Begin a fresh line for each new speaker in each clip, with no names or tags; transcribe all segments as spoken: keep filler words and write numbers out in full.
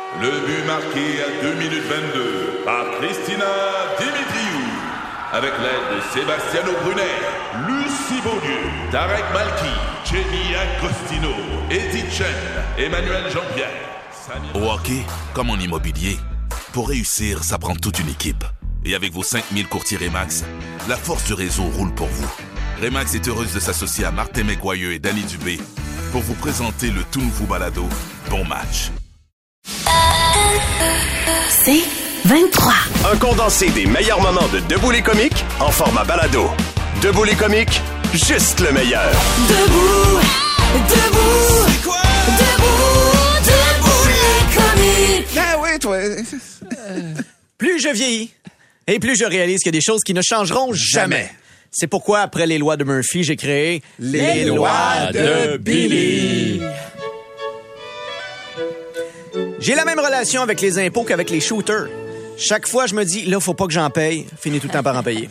Le but marqué à deux minutes vingt-deux par Christina Dimitriou. Avec l'aide de Sebastiano Brunet, Lucie Beaulieu, Tarek Malki, Jenny Agostino, Edith Chen, Emmanuel Jean-Pierre. Samir...
Au hockey, comme en immobilier, pour réussir, ça prend toute une équipe. Et avec vos cinq mille courtiers Remax, la force du réseau roule pour vous. Remax est heureuse de s'associer à Martin McGuire et Danny Dubé pour vous présenter le tout nouveau balado Bon Match.
C'est vingt-trois.
Un condensé des meilleurs moments de Debout les comiques en format balado. Debout les comiques, juste le meilleur.
Debout, debout, c'est quoi? Debout, debout les comiques.
Ah oui, toi.
Plus je vieillis, et plus je réalise qu'il y a des choses qui ne changeront jamais. jamais. C'est pourquoi, après les lois de Murphy, j'ai créé
les, les lois de Billy.
J'ai la même relation avec les impôts qu'avec les shooters. Chaque fois, je me dis, là, faut pas que j'en paye. Finis tout le temps par en payer.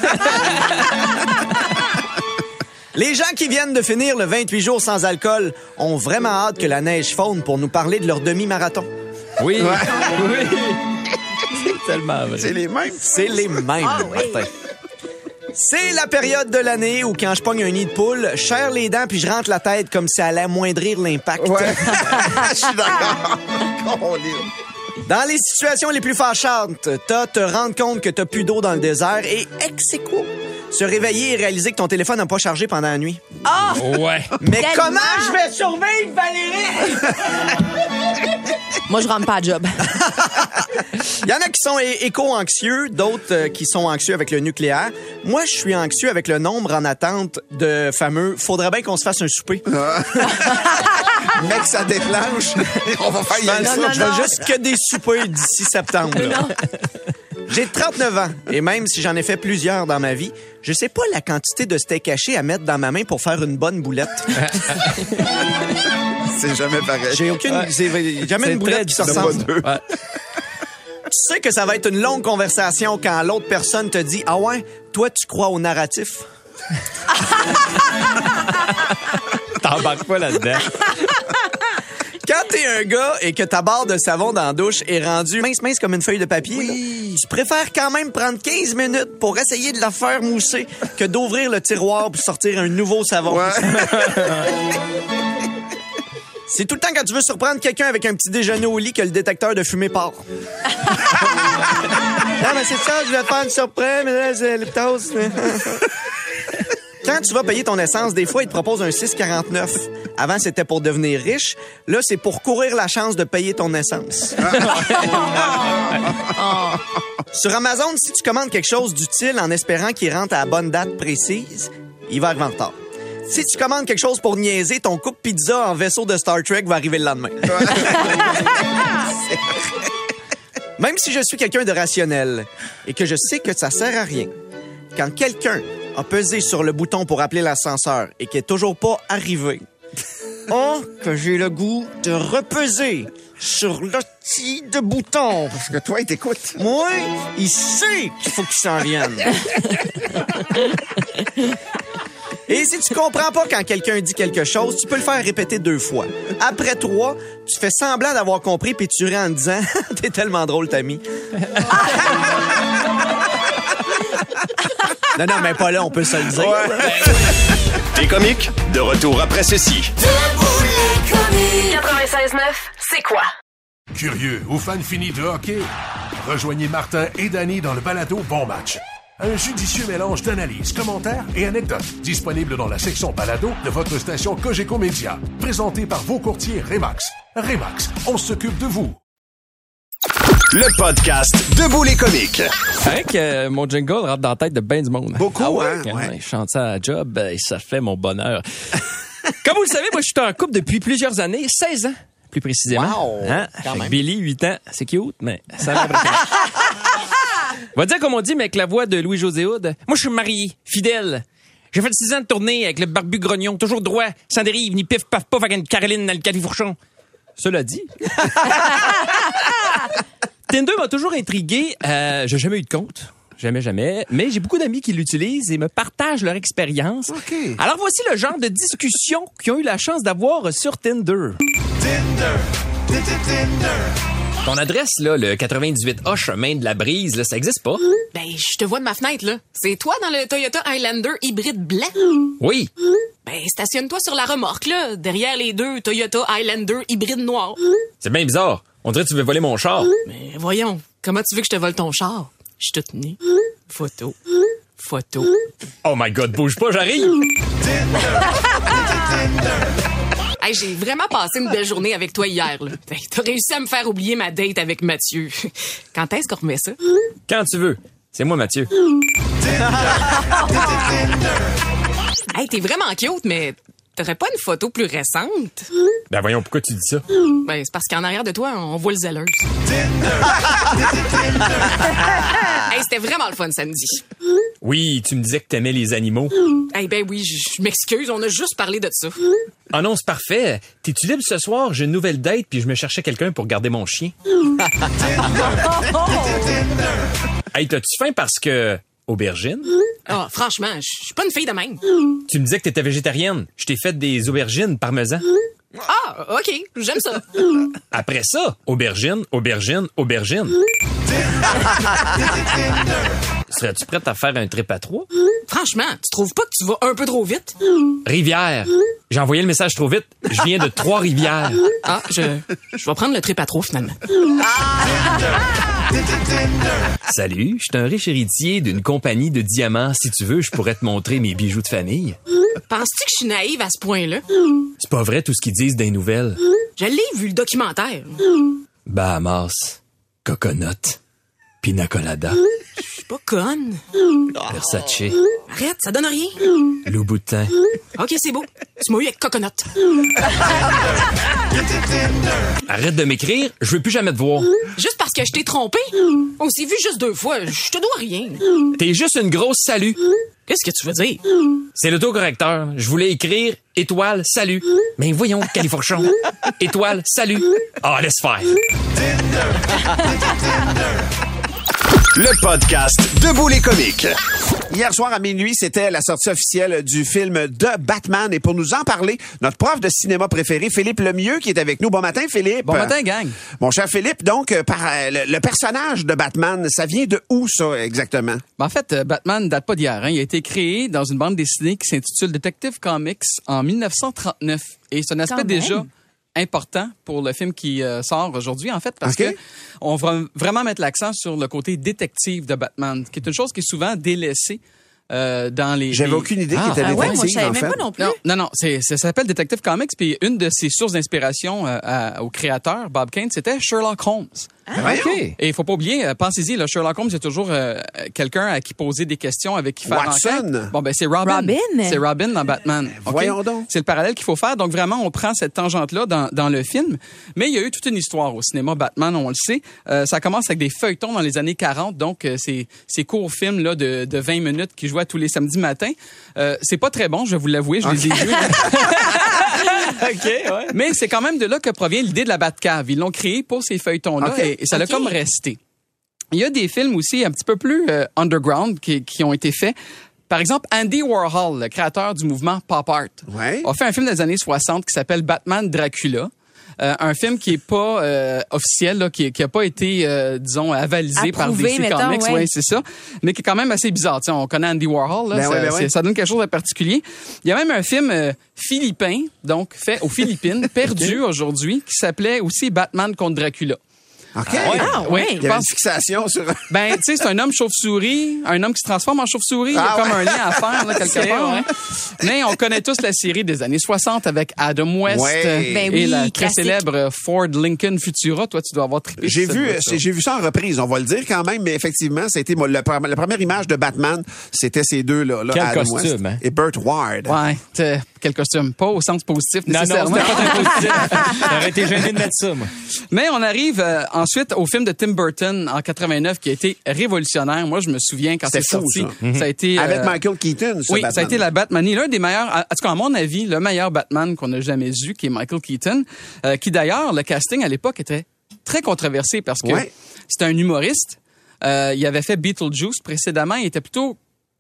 Les gens qui viennent de finir le vingt-huit jours sans alcool ont vraiment hâte que la neige fonde pour nous parler de leur demi-marathon.
Oui,
Ouais.
oui. C'est tellement vrai.
C'est les mêmes.
C'est les mêmes,
Ah oui.
Martin. C'est la période de l'année où, quand je pogne un nid de poule, je serre les dents puis je rentre la tête comme si ça allait amoindrir l'impact.
Ouais. Je suis d'accord.
Dans les situations les plus fâchantes, t'as te rendre compte que t'as plus d'eau dans le désert et ex aequo, se réveiller et réaliser que ton téléphone n'a pas chargé pendant la nuit.
Ah!
Ouais.
Mais
Tellement.
comment je vais survivre, Valérie?
Moi, je rentre pas à job.
Il y en a qui sont é- éco-anxieux, d'autres euh, qui sont anxieux avec le nucléaire. Moi, je suis anxieux avec le nombre en attente de fameux « faudrait bien qu'on se fasse un souper ».
Mec, ça déclenche. On va faire y aller
Non,
ça.
non, je veux
non.
juste que des soupers d'ici septembre. là. J'ai trente-neuf ans et même si j'en ai fait plusieurs dans ma vie, je sais pas la quantité de steak haché à mettre dans ma main pour faire une bonne boulette.
C'est jamais pareil.
J'ai aucune...
Ouais.
C'est jamais
C'est
une boulette
très
qui se
Il y en a
ressemble.
pas deux.
Ouais.
Tu sais que ça va être une longue conversation quand l'autre personne te dit « Ah ouais, toi, tu crois au narratif? »
T'embarques pas là-dedans.
Quand t'es un gars et que ta barre de savon dans la douche est rendue mince mince comme une feuille de papier, là, tu préfères quand même prendre quinze minutes pour essayer de la faire mousser que d'ouvrir le tiroir pour sortir un nouveau savon.
Ouais.
C'est tout le temps quand tu veux surprendre quelqu'un avec un petit déjeuner au lit que le détecteur de fumée part. Non, mais c'est ça, je vais faire une surprise, mais là, c'est le toast. Quand tu vas payer ton essence, des fois, ils te proposent un six quarante-neuf. Avant, c'était pour devenir riche. Là, c'est pour courir la chance de payer ton essence. Sur Amazon, si tu commandes quelque chose d'utile en espérant qu'il rentre à la bonne date précise, il va arriver en retard. Si tu commandes quelque chose pour niaiser, ton coupe pizza en vaisseau de Star Trek va arriver le lendemain. Même si je suis quelqu'un de rationnel et que je sais que ça sert à rien, quand quelqu'un a pesé sur le bouton pour appeler l'ascenseur et qui est toujours pas arrivé, oh, que j'ai le goût de repeser sur le petit de bouton.
Parce que toi, il t'écoute.
Moi, il sait qu'il faut qu'il s'en vienne. Et si tu comprends pas quand quelqu'un dit quelque chose, tu peux le faire répéter deux fois. Après trois, tu fais semblant d'avoir compris puis tu ris en disant « T'es tellement drôle, Tammy. » Non, non, mais pas là, on peut se le dire.
Les comiques, de retour après ceci.
quatre-vingt-seize neuf, c'est quoi?
Curieux ou fan fini de hockey? Rejoignez Martin et Danny dans le balado Bon Match. Un judicieux mélange d'analyses, commentaires et anecdotes. Disponible dans la section balado de votre station Cogeco Média. Présenté par vos courtiers Remax. Remax, on s'occupe de vous.
Le podcast Debout les comiques.
Fait que euh, mon jingle rentre dans la tête de ben du monde.
Beaucoup,
Ah ouais?
hein?
Quand
Ouais.
Je chante ça à la job euh, et ça fait mon bonheur. Comme vous le savez, moi, je suis en couple depuis plusieurs années, seize ans, plus précisément.
Wow!
Hein?
Quand
Avec
même.
Billy, huit ans. C'est cute, mais ça va après. On va dire comme on dit, mais avec la voix de Louis-José Hood. Moi, je suis marié, fidèle. J'ai fait six ans de tournée avec le barbu grognon, toujours droit, sans dérive, ni pif, paf, paf, avec une Caroline dans le califourchon. Cela dit... Tinder m'a toujours intrigué. Euh, j'ai jamais eu de compte. Jamais, jamais. Mais j'ai beaucoup d'amis qui l'utilisent et me partagent leur expérience.
OK.
Alors voici le genre de discussion qu'ils ont eu la chance d'avoir sur Tinder.
Tinder, Tinder,
Ton adresse, là, le quatre-vingt-dix-huit A chemin de la Brise, là, ça existe pas?
Ben, je te vois de ma fenêtre, là. C'est toi dans le Toyota Highlander hybride blanc?
Oui.
Ben, stationne-toi sur la remorque, là, derrière les deux Toyota Highlander hybride noir.
C'est bien bizarre. On dirait que tu veux voler mon char.
Mais voyons, comment tu veux que je te vole ton char? Je suis toute nue. Photo. Photo.
Oh my God, bouge pas, j'arrive!
Hey, j'ai vraiment passé une belle journée avec toi hier, là. Hey, t'as réussi à me faire oublier ma date avec Mathieu. Quand est-ce qu'on remet ça?
Quand tu veux. C'est moi, Mathieu.
Hey, t'es vraiment cute, mais t'aurais pas une photo plus récente?
Ben voyons, pourquoi tu dis ça?
Ben, c'est parce qu'en arrière de toi, on voit le zèleuse. Hey, c'était vraiment le fun samedi.
Oui, tu me disais que t'aimais les animaux.
Hey, ben oui, je je m'excuse, on a juste parlé de ça.
Ah non, c'est parfait. T'es-tu libre ce soir? J'ai une nouvelle date, puis je me cherchais quelqu'un pour garder mon chien. Hey, t'as-tu faim parce que... Aubergine?
Ah, franchement, je suis pas une fille de même.
Tu me disais que t'étais végétarienne. Je t'ai fait des aubergines parmesan.
Ah, OK, j'aime ça.
Après ça, aubergine, aubergine, aubergine. Serais-tu prête à faire un trip à trois?
Franchement, tu trouves pas que tu vas un peu trop vite?
Rivière. J'ai envoyé le message trop vite. Je viens de Trois-Rivières.
Ah, je, je vais prendre le trip à trop, finalement.
Salut, je suis un riche héritier d'une compagnie de diamants. Si tu veux, je pourrais te montrer mes bijoux de famille.
Penses-tu que je suis naïve à ce point-là?
C'est pas vrai tout ce qu'ils disent dans les nouvelles.
Je l'ai vu, le documentaire.
Bahamas, coconut, pina colada,
Je suis pas conne.
Versace,
Arrête, ça donne rien.
Louboutin.
OK, c'est beau. Tu m'as eu avec coconut.
Arrête de m'écrire, je veux plus jamais te voir.
Juste parce que je t'ai trompé? On s'est vu juste deux fois. Je te dois rien.
T'es juste une grosse salut.
Qu'est-ce que tu veux dire?
C'est l'autocorrecteur. Je voulais écrire étoile, salut. Mais voyons, califourchon. Étoile, salut. Ah, laisse faire.
Le podcast Debout les comiques.
Hier soir à minuit, c'était la sortie officielle du film The Batman. Et pour nous en parler, notre prof de cinéma préféré, Philippe Lemieux, qui est avec nous. Bon matin, Philippe.
Bon matin, gang.
Mon cher Philippe, donc, euh, par, euh, le, le personnage de Batman, ça vient de où, ça, exactement?
Ben, en fait, euh, Batman date pas d'hier. Hein. Il a été créé dans une bande dessinée qui s'intitule Detective Comics en dix-neuf cent trente-neuf. Et c'est un aspect
Quand même.
déjà important pour le film qui euh, sort aujourd'hui, en fait, parce
Okay.
que on va vraiment mettre l'accent sur le côté détective de Batman, qui est une chose qui est souvent délaissée euh, dans les...
J'avais
les-
aucune idée
Ah,
qu'il était
Ah ouais, moi, je
détective,
savais
en
même
fait.
pas non plus.
Non, non, non, c'est, ça s'appelle Detective Comics, puis une de ses sources d'inspiration euh, à- au créateur, Bob Kane, c'était Sherlock Holmes.
Ah,
OK. Et il faut pas oublier, euh, pensez-y, là, Sherlock Holmes, il y a toujours euh, quelqu'un à qui poser des questions, avec qui faire
Watson.
l'enquête. Bon, ben c'est Robin.
Robin.
C'est Robin dans Batman. OK?
voyons donc.
C'est le parallèle qu'il faut faire. Donc vraiment, on prend cette tangente-là dans, dans le film. Mais il y a eu toute une histoire au cinéma Batman, on le sait. Euh, ça commence avec des feuilletons dans les années quarante, donc euh, ces, ces courts films là de, de vingt minutes qui jouaient tous les samedis matins. Euh, c'est pas très bon, je vais vous l'avouer, je les ai vus.
OK, ouais.
Mais c'est quand même de là que provient l'idée de la Batcave. Ils l'ont créé pour ces feuilletons-là
OK.
et, et ça l'a
OK.
comme resté. Il y a des films aussi un petit peu plus euh, underground qui, qui ont été faits. Par exemple, Andy Warhol, le créateur du mouvement Pop Art,
Ouais.
a fait un film des années soixante qui s'appelle Batman Dracula. Euh, un film qui est pas euh, officiel, là, qui, qui a pas été, euh, disons, avalisé par
Approuvé,
D C
mettons,
Comics,
ouais.
ouais, c'est ça, mais qui est quand même assez bizarre. Tu sais, on connaît Andy Warhol, là,
Ben
ça,
ouais, ben ouais.
c'est- ça donne quelque chose de particulier. Il y a même un film euh, philippin, donc fait aux Philippines, perdu aujourd'hui, qui s'appelait aussi Batman contre Dracula.
OK.
Ah, ouais.
Il y avait une fixation sur...
Ben, tu sais, c'est un homme chauve-souris, un homme qui se transforme en chauve-souris. Il y a
Ah
comme
ouais.
un lien à faire, là, quelque
C'est
part.
vrai.
hein. Mais on connaît tous la série des années soixante avec Adam West
Ouais.
euh,
Ben
et
oui,
la très
classique.
célèbre Ford Lincoln Futura. Toi, tu dois avoir trippé.
J'ai
sur cette
vu,
voiture.
j'ai vu ça en reprise, on va le dire quand même, mais effectivement, c'était moi, le- la première image de Batman, c'était ces deux-là, là,
Quel
Adam
costume,
West
hein?
et Burt Ward.
Ouais, t'sais, quel costume. Pas au sens positif,
Non, non,
nécessairement.
c'était pas très positif. J'aurais été gêné de mettre ça, moi.
Mais on arrive euh, ensuite au film de Tim Burton en quatre-vingt-neuf qui a été révolutionnaire. Moi, je me souviens quand c'est
C'était fou,
sorti.
ça.
Ça a été...
Avec
euh,
Michael Keaton, ce
Oui,
Batman.
ça a été la Batmanie, l'un des meilleurs, en tout cas à mon avis, le meilleur Batman qu'on a jamais eu, qui est Michael Keaton, euh, qui d'ailleurs, le casting à l'époque était très controversé parce que
Ouais.
c'était un humoriste. Euh, il avait fait Beetlejuice précédemment, il était plutôt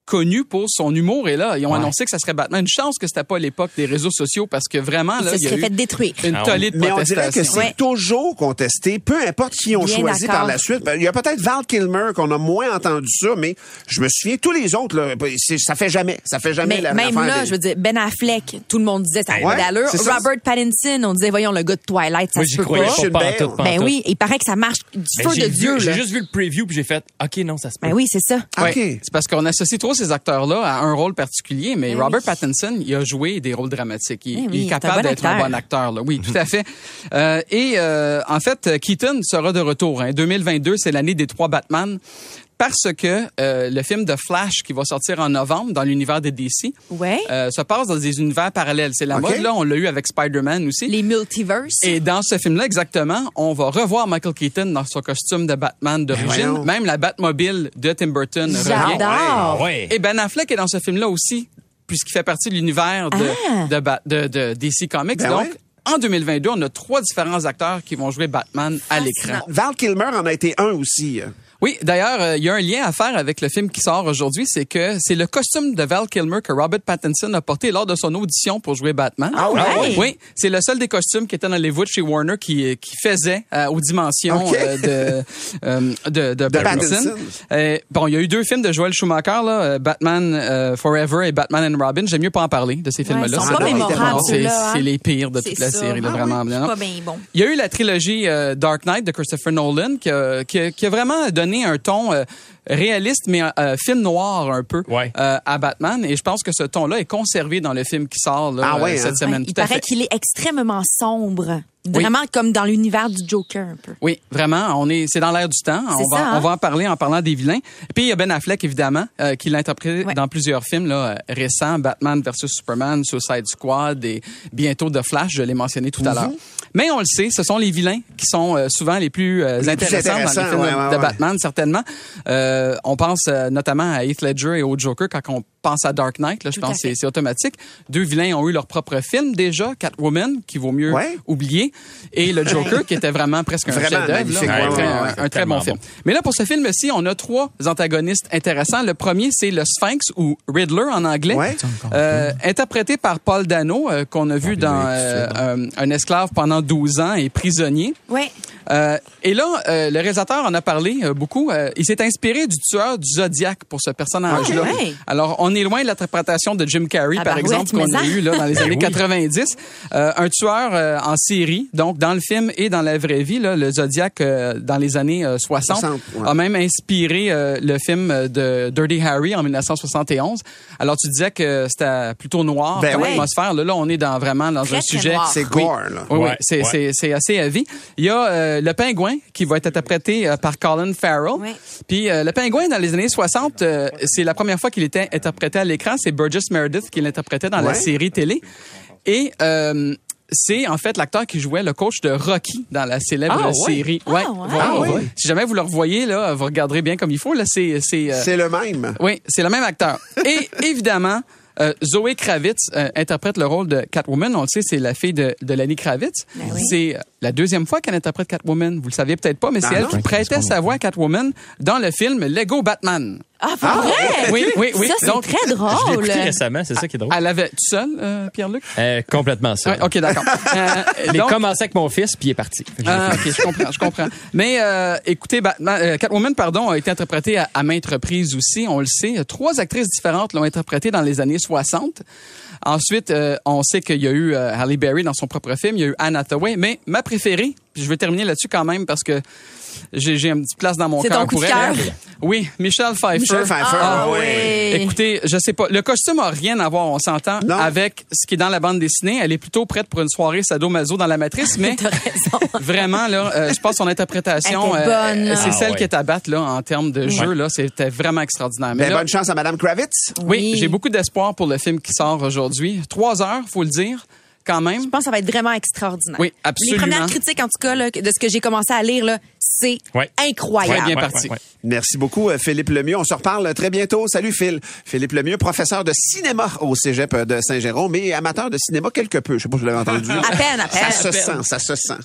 connu pour son humour. Et là, ils ont
Ouais.
annoncé que ça serait Batman. Une chance que c'était pas l'époque des réseaux sociaux parce que vraiment,
Il
là,
se
il y a
serait
eu
fait détruire.
une
Ah
tollée de
Mais on dirait que
protestations.
c'est
Ouais.
toujours contesté, peu importe qui ont
Bien
choisi
d'accord.
par la suite. Ben, il y a peut-être Val Kilmer qu'on a moins entendu ça, mais je me souviens, tous les autres, là, c'est- ça fait jamais. Ça fait jamais
Mais
la
même
l'affaire
là,
des-
je veux dire, Ben Affleck, tout le monde disait ça a
Ouais,
pas d'allure.
c'est ça.
Robert Pattinson, on disait, voyons, le gars de Twilight, ça
Moi,
se
j'y
peut
croyais
pas.
Christian
pas, pas en
Bale.
tout, pas en
Ben
tout.
oui, il paraît que ça marche du
Ben,
feu
j'ai
de
vu-
Dieu,
J'ai
là.
juste vu le preview puis j'ai fait, OK, non, ça se peut.
Ben oui, c'est ça.
Ouais.
OK.
C'est parce qu'on associe trop ces acteurs-là à un rôle particulier, mais
Ben
Robert
oui.
Pattinson, il a joué des rôles dramatiques. Il,
Ben oui,
il est
c'est un
capable
bon
d'être un
acteur.
bon acteur. Là. Oui, tout à fait. Euh, et euh, en fait, Keaton sera de retour. Hein. deux mille vingt-deux, c'est l'année des trois Batman. Parce que euh, le film de Flash qui va sortir en novembre dans l'univers de D C
Ouais.
euh, se passe dans des univers parallèles. C'est la
OK.
mode, là. On l'a eu avec Spider-Man aussi.
Les multiverses.
Et dans ce film-là, exactement, on va revoir Michael Keaton dans son costume de Batman d'origine.
voyons.
Même la Batmobile de Tim Burton revient.
J'adore.
Ouais.
Et Ben Affleck est dans ce film-là aussi, puisqu'il fait partie de l'univers de,
Ah.
de, Ba- de, de D C Comics.
Ben
Donc,
ouais.
en deux mille vingt-deux, on a trois différents acteurs qui vont jouer Batman à l'écran.
Val Kilmer en a été un aussi.
Oui, d'ailleurs, euh, il y a un lien à faire avec le film qui sort aujourd'hui, c'est que c'est le costume de Val Kilmer que Robert Pattinson a porté lors de son audition pour jouer Batman.
Ah ouais? Ah ouais?
Oui, c'est le seul des costumes qui était dans Hollywood chez Warner qui, qui faisait euh, aux dimensions
OK.
euh, de, euh, de, de, Pattinson.
Pattinson.
Euh, bon, il y a eu deux films de Joel Schumacher, là, euh, Batman euh, Forever et Batman and Robin. J'aime mieux pas en parler de ces
Ouais,
films-là.
ils sont
C'est
pas
drôle.
mémorables,
C'est
ceux-là, hein?
c'est les pires de toute
C'est
la
ça.
série, là,
Ah
vraiment.
oui,
bien, non?
pas bien bon.
Il y a eu la trilogie euh, Dark Knight de Christopher Nolan qui a, qui a- qui a vraiment donné un ton euh, réaliste, mais euh, film noir un peu
Ouais.
euh, à Batman. Et je pense que ce ton-là est conservé dans le film qui sort là,
Ah ouais,
euh, cette
hein?
semaine.
Ouais, il
Tout à
paraît
fait.
qu'il est extrêmement sombre. Vraiment comme dans l'univers du Joker, un peu.
Oui, vraiment, on est, c'est dans l'air du temps.
C'est
On va,
ça, hein?
on va en parler en parlant des vilains. Et puis il y a Ben Affleck évidemment, euh, qui l'a interprété
Ouais.
dans plusieurs films là, euh, récents, Batman versus Superman, Suicide Squad et bientôt The Flash. Je l'ai mentionné tout à l'heure. Mais on le sait, ce sont les vilains qui sont euh, souvent les plus euh,
Les plus
intéressants dans les
intéressants,
films
ouais,
de,
ouais,
de
ouais.
Batman, certainement. Euh, on pense euh, notamment à Heath Ledger et au Joker quand on pense à Dark Knight. Là, je
Tout à
pense que
fait.
c'est, c'est automatique. Deux vilains ont eu leur propre film déjà, Catwoman, qui vaut mieux
Ouais.
oublier, et le Joker, qui était vraiment presque un
Vraiment
chef-d'œuvre. là.
magnifique,
Un
ouais,
très-
ouais,
un-
ouais.
un très
Tellement
bon film.
bon.
Mais là, pour ce film-ci, on a trois antagonistes intéressants. Le premier, c'est le Sphinx ou Riddler en anglais,
Ouais.
euh, interprété par Paul Dano, euh, qu'on a vu dans euh, un, un esclave pendant douze ans et prisonnier.
Ouais.
Euh, et là, euh, le réalisateur en a parlé euh, beaucoup. Euh, il s'est inspiré du tueur du Zodiac pour ce personnage-là.
Ah, ouais.
Alors, on est loin de l'interprétation de Jim Carrey,
Ah,
par
bah,
exemple,
ouais,
qu'on
mais
a
ça.
eu là, dans les années
Oui.
quatre-vingt-dix. Euh, un tueur euh, en série, donc dans le film et dans la vraie vie, là, le Zodiac, euh, dans les années euh, soixante,
soixante, ouais.
a même inspiré euh, le film de Dirty Harry en dix-neuf soixante et onze. Alors, tu disais que c'était plutôt noir
Ben
comme
oui.
atmosphère. Là, là, on est dans, vraiment dans
Très,
un
très
sujet...
noir.
C'est
Oui.
gore, là.
Oui, oui,
Ouais,
c'est,
ouais.
c'est, c'est assez heavy. Il y a euh, le pingouin qui va être interprété euh, par Colin Farrell.
Ouais.
Puis euh, le pingouin, dans les années soixante, euh, c'est la première fois qu'il était interprété à l'écran. C'est Burgess Meredith qui l'interprétait dans la
Ouais.
série télé. Et euh, c'est en fait l'acteur qui jouait le coach de Rocky dans la célèbre
Ah, ouais?
série.
Ah,
Ouais.
ouais.
Voilà.
Ah, ouais.
Si jamais vous le revoyez, là, vous regarderez bien comme il faut. Là, c'est... c'est, euh,
C'est le même.
oui, c'est le même acteur. Et évidemment, euh, Zoé Kravitz euh, interprète le rôle de Catwoman. On le sait, c'est la fille de, de Lenny Kravitz.
Ben oui.
C'est la deuxième fois qu'elle interprète Catwoman. Vous le saviez peut-être pas, mais c'est
Ah
elle
non?
qui prêtait sa voix à Catwoman dans le film Lego Batman.
Ah, pour vrai?
Oui, oui, oui.
Ça, c'est
Donc,
très
Je l'ai
drôle.
écouté récemment, c'est ça qui est drôle.
Elle avait... Tu seul, euh, Pierre-Luc?
Euh, complètement ça.
Ouais, OK, d'accord. Euh,
Il
donc-
a commencé avec mon fils, puis il est parti. Fait que j'ai
Ah,
fait-
ok, je comprends, je comprends. Mais euh, écoutez, Batman, euh, Catwoman, pardon, a été interprétée à, à maintes reprises aussi, on le sait. Trois actrices différentes l'ont interprétée dans les années soixante. Ensuite, euh, on sait qu'il y a eu euh, Halle Berry dans son propre film, il y a eu Anne Hathaway, mais ma préférée, puis je vais terminer là-dessus quand même parce que j'ai, j'ai une petite place dans mon
C'est
cœur
ton coup
pour
de
elle.
cœur?
Oui, Michelle Pfeiffer.
Michelle Pfeiffer,
Ah,
ah
oui.
ouais.
Écoutez, je sais pas. Le costume a rien à voir, on s'entend,
Non.
avec ce qui est dans la bande dessinée. Elle est plutôt prête pour une soirée sadomaso dans la matrice, mais
T'as raison.
vraiment là, euh, je pense que son interprétation,
Elle était bonne, là.
c'est
Ah,
celle
ouais.
qui est à battre là en termes de jeu là, c'était vraiment extraordinaire. Mais
Ben,
là,
bonne chance à Madame Kravitz.
oui,
Oui.
j'ai beaucoup d'espoir pour le film qui sort aujourd'hui. Trois heures, faut le dire, quand même.
Je pense que ça va être vraiment extraordinaire.
Oui, absolument.
Les premières critiques, en tout cas, là, de ce que j'ai commencé à lire, là, c'est
Ouais.
incroyable.
Ouais, bien
Ouais,
parti.
ouais, ouais.
Merci beaucoup, euh, Philippe Lemieux. On se reparle très bientôt. Salut, Phil. Philippe Lemieux, professeur de cinéma au Cégep de Saint-Jérôme et amateur de cinéma quelque peu. Je sais pas si vous l'avez entendu.
À peine, à peine.
Ça se sent, ça se sent.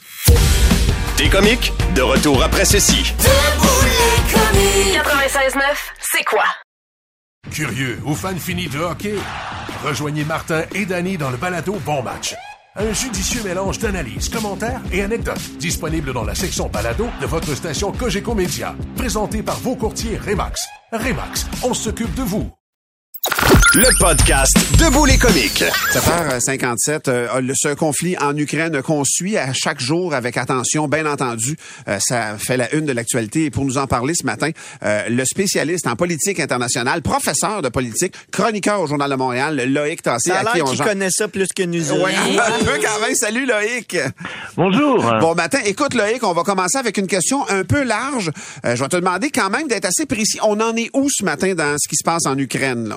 Des comiques, de retour après ceci.
Debout les comiques. quatre-vingt-seize neuf, c'est quoi?
Curieux ou fan fini de hockey? Rejoignez Martin et Danny dans le balado Bon Match. Un judicieux mélange d'analyses, commentaires et anecdotes. Disponible dans la section balado de votre station Cogeco Média. Présenté par vos courtiers Remax. Remax, on s'occupe de vous.
Le podcast Debout les comiques.
sept heures cinquante-sept, euh, ce conflit en Ukraine qu'on suit à chaque jour avec attention, bien entendu. Euh, ça fait la une de l'actualité. Et pour nous en parler ce matin, euh, le spécialiste en politique internationale, professeur de politique, chroniqueur au Journal de Montréal, Loïc Tassé.
Ça a l'air qu'il
Jean...
connaît ça plus que nous autres.
Oui, un peu quand même. Salut Loïc.
Bonjour.
Bon matin. Écoute Loïc, on va commencer avec une question un peu large. Euh, je vais te demander quand même d'être assez précis. On en est où ce matin dans ce qui se passe en Ukraine, là?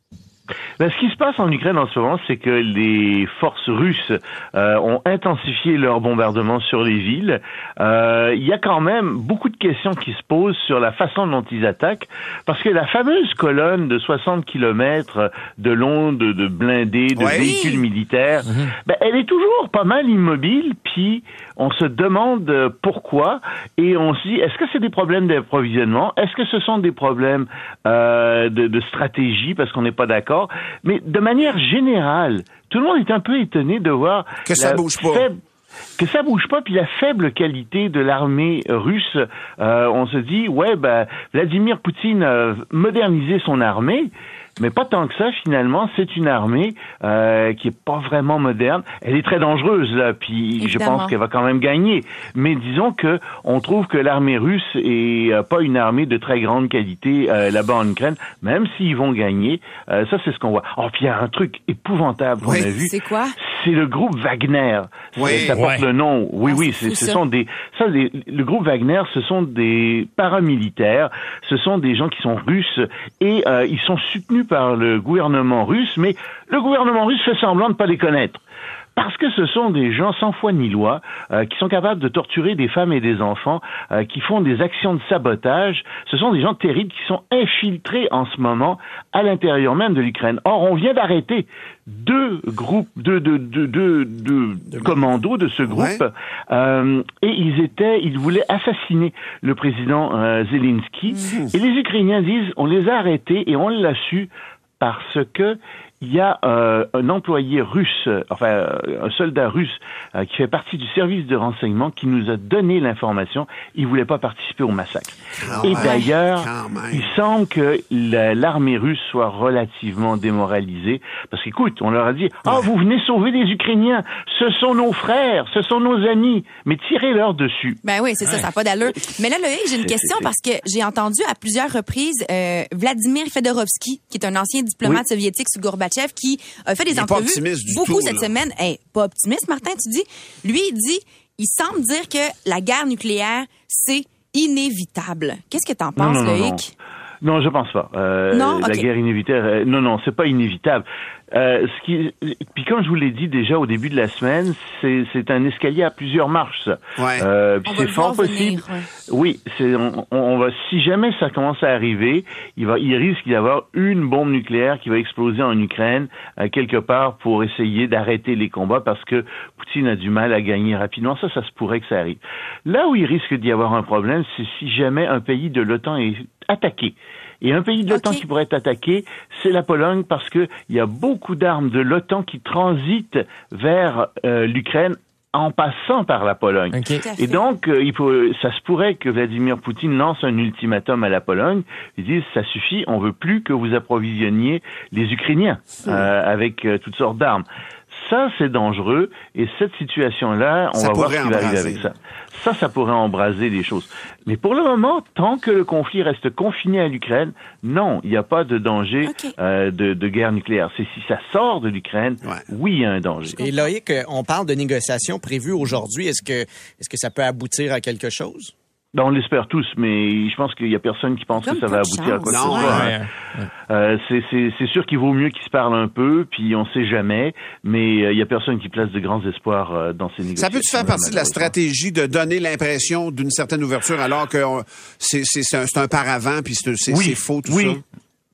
Ben, ce qui se passe en Ukraine en ce moment, c'est que les forces russes euh, ont intensifié leurs bombardements sur les villes. Euh, il y a quand même beaucoup de questions qui se posent sur la façon dont ils attaquent, parce que la fameuse colonne de soixante kilomètres de long de, de blindés, de
ouais.
véhicules militaires, mmh. ben, elle est toujours pas mal immobile, puis on se demande pourquoi, et on se dit, est-ce que c'est des problèmes d'approvisionnement? Est-ce que ce sont des problèmes euh, de, de stratégie, parce qu'on n'est pas d'accord? Mais de manière générale, tout le monde est un peu étonné de voir
que ça bouge pas.
Faible, que ça bouge pas, puis la faible qualité de l'armée russe. Euh, on se dit, ouais, ben, Vladimir Poutine a modernisé son armée, mais pas tant que ça, finalement. C'est une armée euh, qui est pas vraiment moderne. Elle est très dangereuse, là, puis je pense qu'elle va quand même gagner. Mais disons que on trouve que l'armée russe est euh, pas une armée de très grande qualité euh, là-bas en Ukraine, même s'ils vont gagner. Euh, ça, c'est ce qu'on voit. Oh, puis il y a un truc épouvantable qu'on
oui.
a vu.
C'est quoi?
C'est le groupe Wagner.
Oui.
Ça porte
ouais.
le nom. Oui, ah, oui, c'est, ce ça. sont des... Ça, les, le groupe Wagner, ce sont des paramilitaires. Ce sont des gens qui sont russes et euh, ils sont soutenus par le gouvernement russe, mais le gouvernement russe fait semblant de ne pas les connaître. Parce que ce sont des gens sans foi ni loi, euh, qui sont capables de torturer des femmes et des enfants, euh, qui font des actions de sabotage. Ce sont des gens terribles qui sont infiltrés en ce moment à l'intérieur même de l'Ukraine. Or, on vient d'arrêter deux groupes, deux, deux, deux, deux, deux de commandos de ce groupe, ouais. euh, et ils étaient, ils voulaient assassiner le président euh, Zelensky. Mmh. Et les Ukrainiens disent, on les a arrêtés et on l'a su parce que il y a euh, un employé russe, enfin euh, un soldat russe euh, qui fait partie du service de renseignement qui nous a donné l'information. Il voulait pas participer au massacre. Quand Et même, d'ailleurs, il semble que la, l'armée russe soit relativement démoralisée parce qu'écoute, on leur a dit "Ah, oh, vous venez sauver les Ukrainiens, ce sont nos frères, ce sont nos amis, mais tirez-leur dessus."
Ben oui, c'est ça, ça n'a pas d'allure. Mais là, Loïc, j'ai une c'est, question c'est, parce que j'ai entendu à plusieurs reprises euh, Vladimir Fedorovski, qui est un ancien diplomate oui. soviétique sous Gorbatchev, qui a fait des il entrevues beaucoup tout, cette là. semaine. Hey, pas optimiste, Martin, tu dis. Lui, il dit, il semble dire que la guerre nucléaire, c'est inévitable. Qu'est-ce que t'en penses,
non, non,
Loïc?
Non, non, je pense pas. Euh,
non?
La
Okay.
guerre inévitable, euh, non, non, c'est pas inévitable. Euh, ce qui, puis comme je vous l'ai dit déjà au début de la semaine, c'est, c'est un escalier à plusieurs marches, ça.
Ouais.
Euh, puis c'est fort possible.
Venir, ouais.
Oui, c'est, on, on va, si jamais ça commence à arriver, il va, il risque d'y avoir une bombe nucléaire qui va exploser en Ukraine, euh, quelque part pour essayer d'arrêter les combats parce que Poutine a du mal à gagner rapidement. Ça, ça se pourrait que ça arrive. Là où il risque d'y avoir un problème, c'est si jamais un pays de l'OTAN est attaqué. Et un pays de l'OTAN okay. qui pourrait être attaqué, c'est la Pologne, parce que il y a beaucoup d'armes de l'OTAN qui transitent vers euh, l'Ukraine en passant par la Pologne. Okay. Et donc, euh, il faut, ça se pourrait que Vladimir Poutine lance un ultimatum à la Pologne. Ils disent, ça suffit, on veut plus que vous approvisionniez les Ukrainiens euh, avec euh, toutes sortes d'armes. Ça, c'est dangereux. Et cette situation-là, on ça va voir ce qui va arriver avec ça. Ça, ça pourrait embraser les choses. Mais pour le moment, tant que le conflit reste confiné à l'Ukraine, non, il n'y a pas de danger okay. euh, de, de guerre nucléaire. C'est si ça sort de l'Ukraine, ouais. oui, il y a un danger.
Et Loïc, on parle de négociations prévues aujourd'hui. Est-ce que, est-ce que ça peut aboutir à quelque chose?
Ben, on l'espère tous, mais je pense qu'il y a personne qui pense que ça va aboutir à quoi que ce soit. Ouais. Euh, c'est, c'est, c'est sûr qu'il vaut mieux qu'ils se parlent un peu, puis on sait jamais, mais euh, il y a personne qui place de grands espoirs euh, dans ces négociations.
Ça peut-tu faire partie de la stratégie de donner l'impression d'une certaine ouverture alors que on, c'est, c'est, c'est, un, c'est un paravent, puis c'est, c'est,
oui,
c'est faux tout
oui.
ça?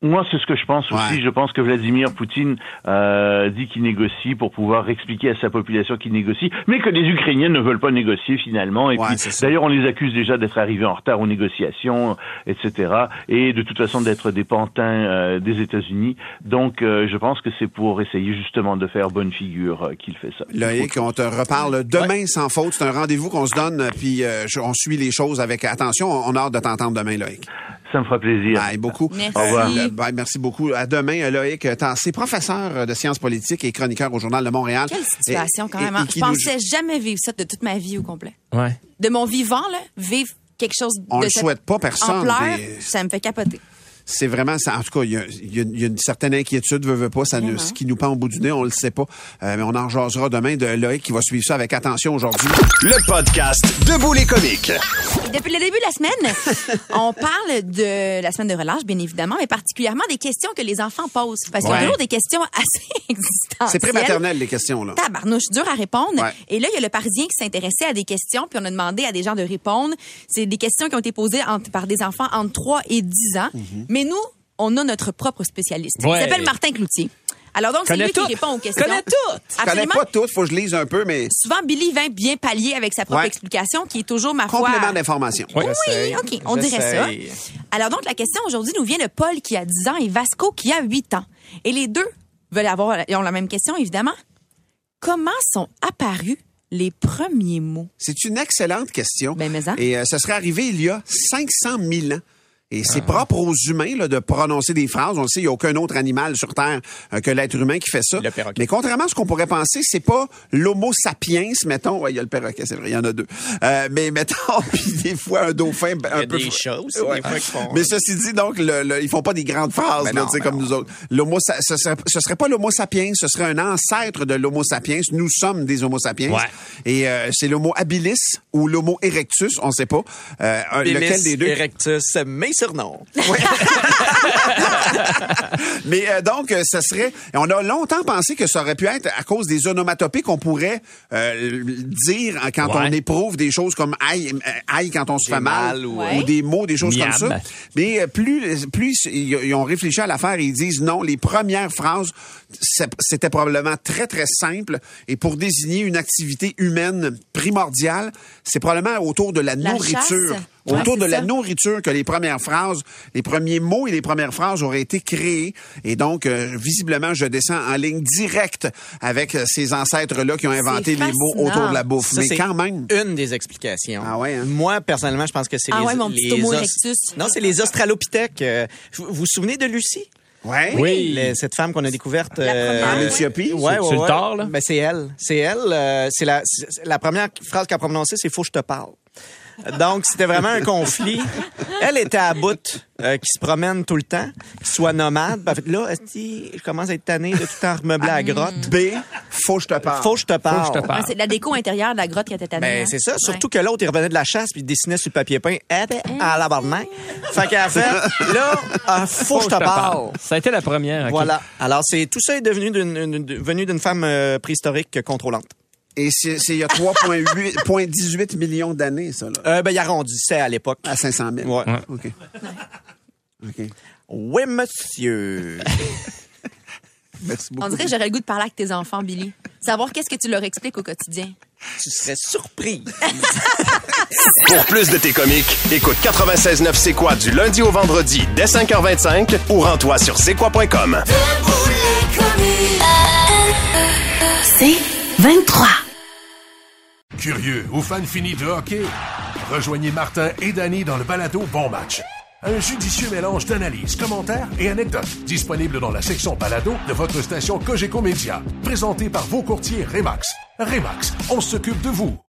Moi, c'est ce que je pense aussi.
Ouais.
Je pense que Vladimir Poutine euh, dit qu'il négocie pour pouvoir expliquer à sa population qu'il négocie, mais que les Ukrainiens ne veulent pas négocier finalement. Et
ouais,
puis, d'ailleurs, on les accuse déjà d'être arrivés en retard aux négociations, et cetera. Et de toute façon, d'être des pantins euh, des États-Unis. Donc, euh, je pense que c'est pour essayer justement de faire bonne figure euh, qu'il fait ça.
Loïc, on te reparle demain ouais. sans faute. C'est un rendez-vous qu'on se donne, puis euh, on suit les choses avec attention. On a hâte de t'entendre demain, Loïc.
Ça me fera plaisir.
Bye, beaucoup.
Merci.
Au revoir. Euh, bye, merci beaucoup. À demain, Loïc. C'est professeur de sciences politiques et chroniqueur au Journal de Montréal.
Quelle situation,
et,
quand même. Et, et Je pensais nous... jamais vivre ça de toute ma vie au complet.
Ouais.
De mon vivant, là, vivre quelque chose
On
de
le souhaite pas, personne.
ampleur,
des...
ça me fait capoter.
C'est vraiment ça. En tout cas, il y a, y, a, y a une certaine inquiétude, veut, veut pas, ça nous, ce qui nous pend au bout du nez, on le sait pas. Euh, mais on en jasera demain de Loïc qui va suivre ça avec attention aujourd'hui.
Le podcast Debout les comiques.
Depuis le début de la semaine, on parle de la semaine de relâche, bien évidemment, mais particulièrement des questions que les enfants posent. Parce qu'il ouais. y a toujours des questions assez existentielles.
C'est prématernel, les questions, là.
Tabarnouche, dur à répondre.
Ouais.
Et là, il y a le Parisien qui s'intéressait à des questions, puis on a demandé à des gens de répondre. C'est des questions qui ont été posées entre, par des enfants entre trois et dix ans. Mm-hmm. Mais nous, on a notre propre spécialiste. Ouais. Il s'appelle Martin Cloutier. Alors donc, c'est lui tout. qui répond aux questions.
Connais tout. Je connais pas tout, faut que je lise un peu, mais...
Souvent, Billy vient bien pallier avec sa propre ouais. explication, qui est toujours, ma foi...
Complément d'information.
Oui, oui OK, on J'essaie. dirait ça. Alors donc, la question aujourd'hui nous vient de Paul qui a dix ans et Vasco qui a huit ans. Et les deux veulent avoir, ils ont la même question, évidemment. Comment sont apparus les premiers mots?
C'est une excellente question.
Ben, mais hein?
Et euh, ça serait arrivé il y a cinq cent mille ans. Et c'est ah. propre aux humains là, de prononcer des phrases. On le sait, il n'y a aucun autre animal sur Terre euh, que l'être humain qui fait ça. Mais contrairement à ce qu'on pourrait penser, c'est pas l'homo sapiens, mettons. Ouais, il y a le perroquet, c'est vrai, il y en a deux. Euh, mais mettons, puis des fois un dauphin un peu...
Il y a peu des choses, ouais. des fois qui font...
Mais ceci dit, donc, le, le, ils font pas des grandes phrases, là, non, comme non. nous autres. L'homo, ce serait, ce serait pas l'homo sapiens, ce serait un ancêtre de l'homo sapiens. Nous sommes des homo sapiens.
Ouais.
Et euh, c'est l'homo habilis ou l'homo erectus, on sait pas. Euh,
Habilis,
lequel des deux?
Erectus, mais surnom.
Ouais. Mais euh, donc, euh, ça serait... On a longtemps pensé que ça aurait pu être à cause des onomatopées qu'on pourrait euh, dire quand ouais. on éprouve des choses comme aïe, aïe quand on se fait mal, mal ou, ouais. ou des mots, des choses Miam. comme ça. Mais euh, plus, plus ils ont réfléchi à l'affaire et ils disent non, les premières phrases, c'était probablement très, très simple. Et pour désigner une activité humaine primordiale, c'est probablement autour de la, la nourriture. Chasse. Autour ouais, de la ça. nourriture que les premières phrases, les premiers mots et les premières phrases auraient été créés. Et donc, euh, visiblement, je descends en ligne directe avec euh, ces ancêtres-là qui ont inventé les mots autour de la bouffe.
Ça,
mais quand même...
une des explications.
Ah ouais, hein?
Moi, personnellement, je pense que c'est
ah
les...
ouais, mon
les
petit homo
os...
erectus.
Non, c'est les australopithèques. Euh, vous vous souvenez de Lucie?
Ouais.
Oui. Les, cette femme qu'on a découverte
euh, en Éthiopie.
Ouais, ouais,
c'est
ouais.
le tard, là.
Ben, c'est elle. C'est elle. Euh, c'est la, c'est, la première phrase qu'elle a prononcée, c'est « faut que je te parle ». Donc, c'était vraiment un conflit. Elle était à bout, euh, qui se promène tout le temps, qui soit nomade. Ben, là, je commence à être tanné de tout le temps remeubler la grotte.
B, faut que je te parle.
Faut que je te parle.
Faut que je te parle.
Ouais, c'est la déco intérieure de la grotte qui était tannée.
Ben,
hein?
c'est ça.
Ouais.
Surtout que l'autre, il revenait de la chasse puis il dessinait sur le papier peint. Eh ben, à la barnaque. Fait qu'elle a fait, là, euh, faut que je te parle.
Ça a été la première. Okay.
Voilà. Alors, c'est, tout ça est devenu d'une, d'une, venu d'une femme euh, préhistorique contrôlante.
Et c'est, c'est il y a trois virgule dix-huit millions d'années, ça, là.
Euh, ben, il arrondissait à l'époque.
À cinq cent mille.
Ouais.
ouais.
OK. OK.
Oui, monsieur.
Merci beaucoup.
On dirait que j'aurais le goût de parler avec tes enfants, Billy. Savoir qu'est-ce que tu leur expliques au quotidien.
Tu serais surpris.
Pour plus de tes comiques, écoute quatre-vingt-seize neuf C'est quoi du lundi au vendredi dès cinq heures vingt-cinq ou rends-toi sur c'est quoi point com.
C'est vingt-trois.
Curieux ou fan fini de hockey? Rejoignez Martin et Danny dans le balado Bon Match. Un judicieux mélange d'analyses, commentaires et anecdotes. Disponible dans la section balado de votre station Cogeco Média. Présenté par vos courtiers Remax. Remax, on s'occupe de vous.